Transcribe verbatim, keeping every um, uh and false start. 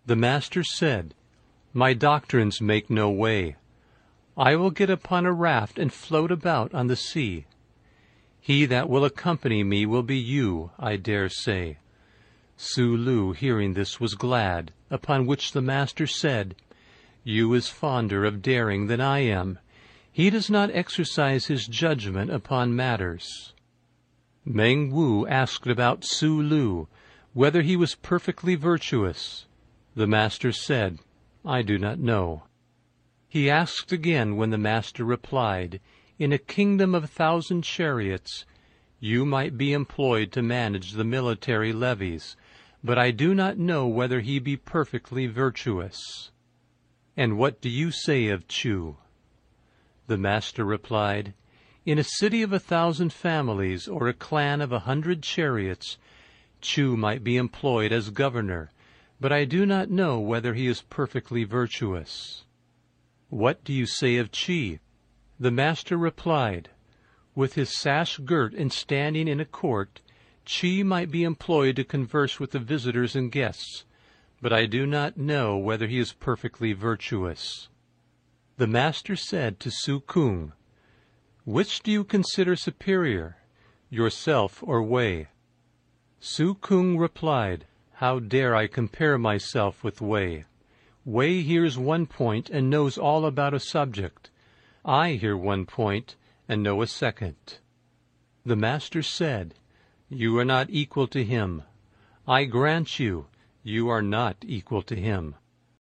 The master said, "My doctrines make no way. I will get upon a raft and float about on the sea. He that will accompany me will be you, I dare say." Tzu Lu, hearing this, was glad, upon which the master said, "Yu is fonder of daring than I am. He does not exercise his judgment upon matters." Meng Wu asked about Tzu Lu, whether he was perfectly virtuous. The master said, "I do not know." He asked again, when the master replied, "In a kingdom of a thousand chariots, you might be employed to manage the military levies, but I do not know whether he be perfectly virtuous. And what do you say of Chu?" The master replied, "In a city of a thousand families, or a clan of a hundred chariots, Chu might be employed as governor, but I do not know whether he is perfectly virtuous." "What do you say of Chi?" The master replied, "With his sash girt and standing in a court, Chi might be employed to converse with the visitors and guests, but I do not know whether he is perfectly virtuous." The master said to Su Kung, "Which do you consider superior, yourself or Wei?" Su Kung replied, "How dare I compare myself with Wei? Wei hears one point and knows all about a subject. I hear one point and know a second." The master said, "You are not equal to him. I grant you, you are not equal to him."